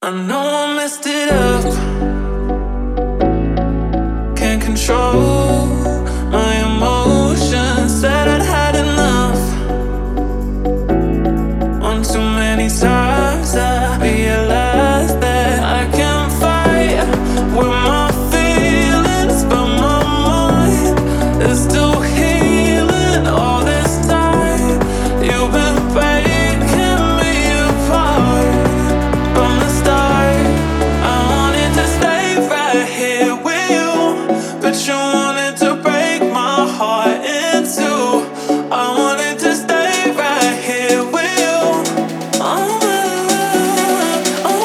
I know I messed it up, can't control my emotions. Said I'd had enough. One too many times I realized that I can't fight with my feelings, but my mind is still healing. All this time you've been breaking me apart. From the start, I wanted to stay right here with you, but you wanted to break my heart in two. I wanted to stay right here with you. Oh my love, oh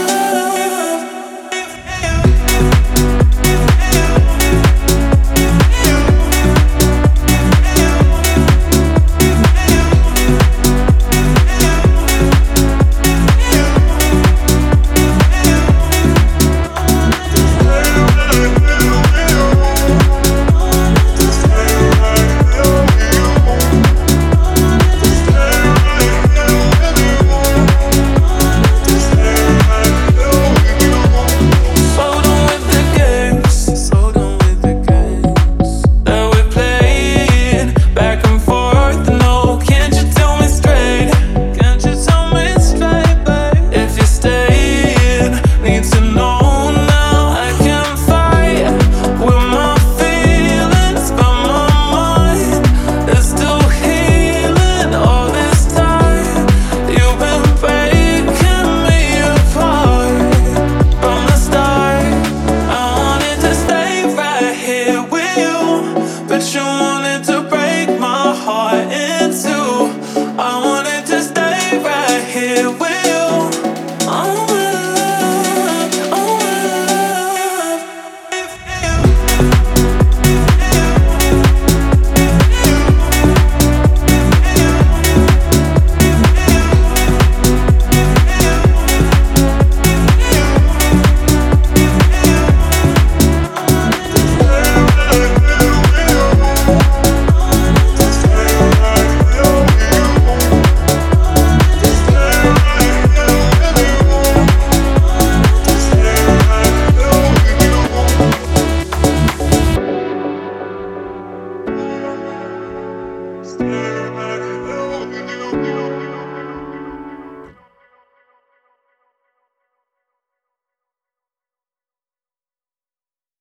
you wanted to break my heart in two. I wanted to stay right here with you. Oh my love, oh Stay